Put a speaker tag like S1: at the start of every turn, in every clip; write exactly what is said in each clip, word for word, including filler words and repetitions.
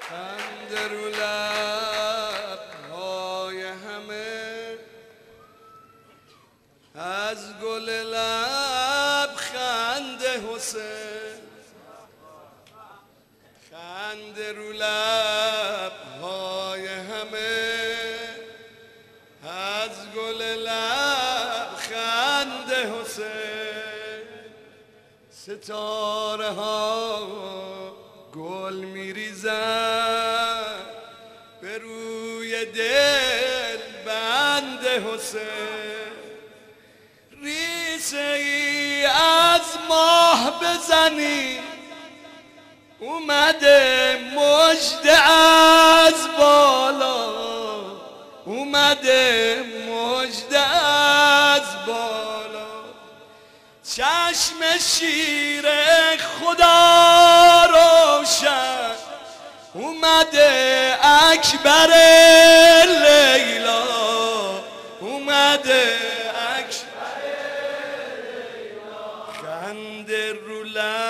S1: خنده رو لب‌های همه، از گل لب خنده حسین. خنده رو لب‌های همه، از گل لب خنده حسین. ستاره ها گل میریزن به روی دل بند حسین. ریسه ای از ماه بزنی، اومده مژده از بالا، اومده مژده از بالا. چشم شیر خدا روشن، اومده اکبر لیلا، اومده اکبر لیلا. خنده رو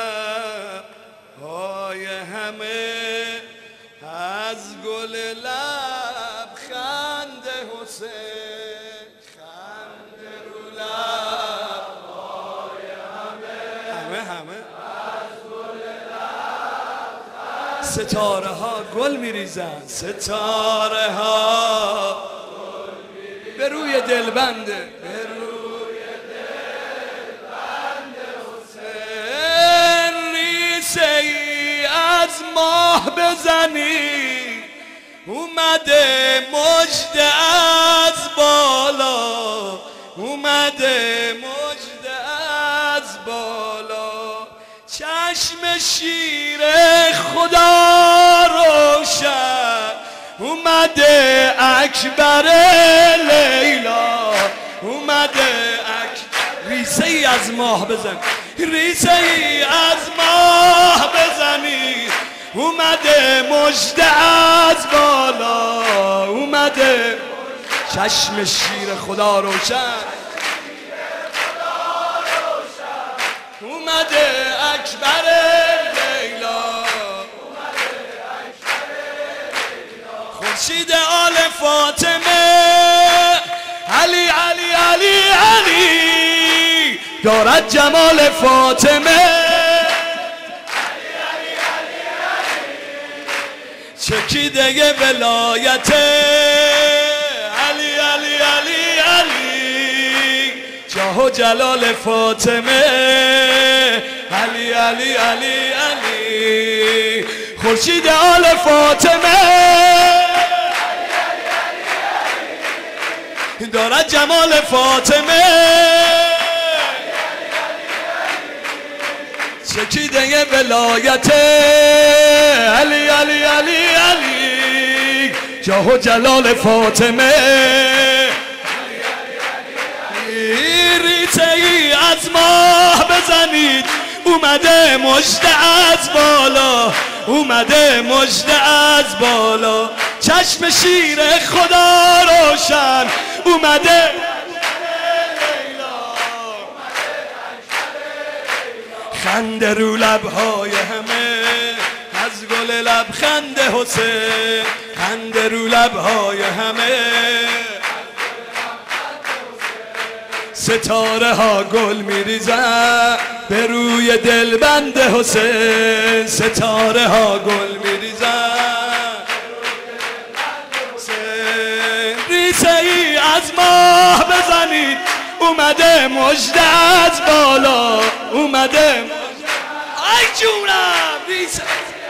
S1: لب‌های همه، از گل لب خنده حسین. خنده رو لب‌های همه، همه همه از گل لب خنده. ستاره ها گل میریزن، ستاره ها به روی دلبنده، به روی دلبنده حسین. ریسه ای از ماه بزنی، اومده مژده از بالا، اومده مژده از بالا. چشم شیر خدا روشن، اومده اکبر لیلا، اومده اکبر. ریسه ای از ماه بزن، ریسه ای از ماه بزنی، اومده مژده از بالا، اومده. چشم شیر خدا روشن، اومده اکبر لیلا، خورشید آل فاطمه. علی علی علی علی دارد جمال فاطمه. چکیده ولایت علی علی علی علی، جاه و جلال فاطمه. علی علی علی علی خورشید آل فاطمه، دارد جمال فاطمه. چکیده ولایت علی علی علی علی، جاه و جلال فاطمه. ریسه ای از ماه بزنید، اومده مژده از بالا، اومده مژده از بالا. چشم شیر خدا روشن، اومده خنده رو لب‌های همه، از گل لب خنده حسین. خنده رو لب‌های همه، ستاره ها گل میریزن به روی دلبند حسین. ستاره ها گل میریزن، ریسه ای از ماه بزنید، اومده مژده از بالا، اومده. ای جونم ریسه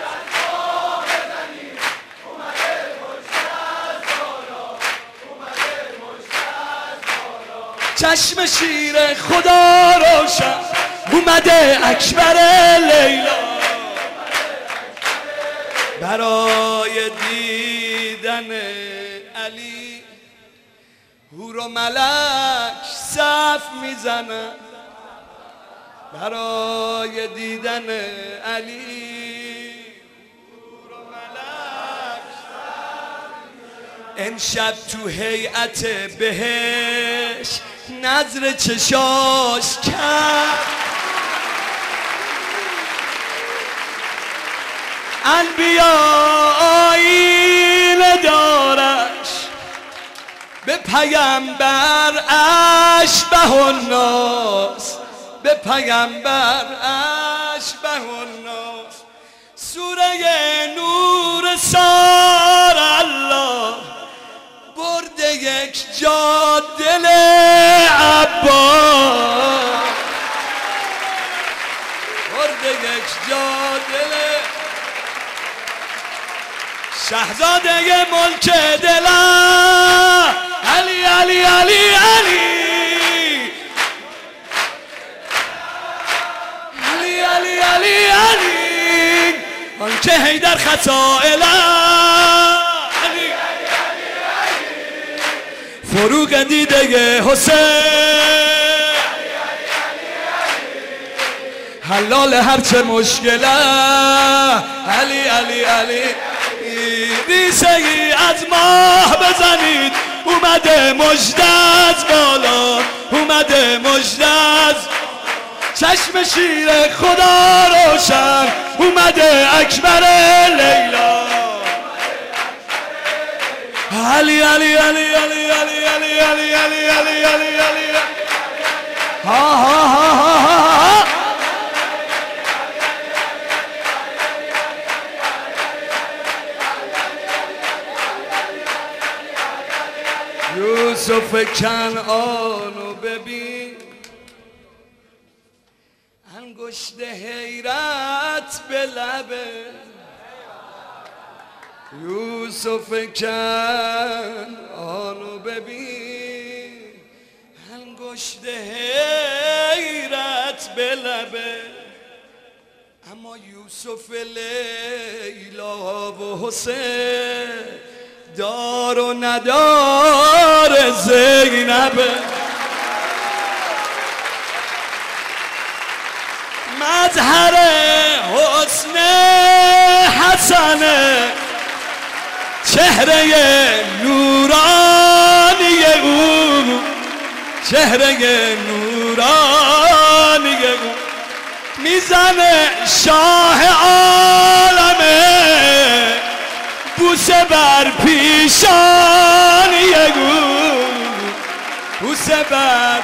S1: چشم شیر خدا روشن، اومده اکبر لیلا. برای دیدن علی حور و ملک صف میزنن، برای دیدن علی حور و ملک صف میزنن. امشب تو هیئت بهش نظر چشاش کرد، انبیا پیامبر اشبه الناس، به پیامبر اشبه الناس. سوره نور سار الله برده یک جا دل عباس، برده یک جا دل شهزاده ملک دلم علی علی علی علی علی علی علی علی آنکه حیدر خطا الهی فروغ دیده حسین حلال هرچه مشکله علی علی علی ریسه ای از ماه بزنید اومده مژده از بالا، اومده مژده از چشم شیر خدا روشن، اومده اکبر لیلا علی علی علی علی علی علی علی علی علی علی علی ها ها ها ها ها یوسف کنعانو ببین انگشت حیرت به لبه، یوسف کنعانو ببین انگشت حیرت به لبه، اما یوسف لیلا و حسین دار و ندار زینبه. مظهر حسن حسنه چهره نورانی او، چهره نورانی او میزنه شاه عالمه بوسه بر پیشانی او، بوسه بر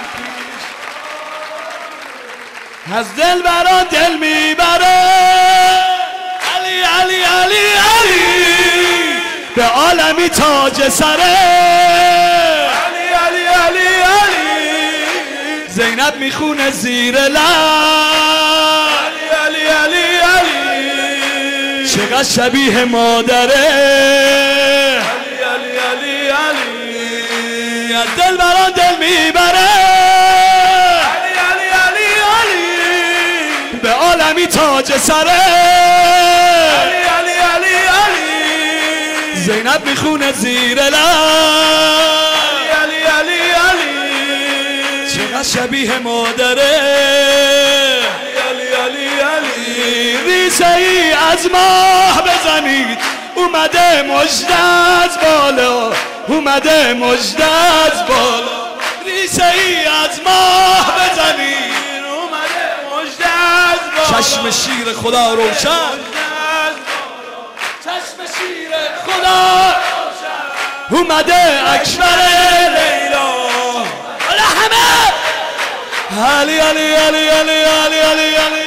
S1: از دل برا دل میبره علی علی علی علی به عالمی تاج سره علی علی علی علی زینب میخونه زیر لب علی علی علی علی چقدر شبیه مادره علی علی علی علی از دل برا دل میبره عالمی تاج سره علی علی علی علی زینب میخونه زیر لب علی علی علی چقدر شبیه مادره علی علی علی ریسه ای از ماه بزنید اومده مژده از بالا، اومده مژده از بالا ریسه ای از ماه بزنید چشم شیر خدا روشن، چشم شیر خدا اومده اکبر لیلا حالا همه علی علی علی علی علی علی علی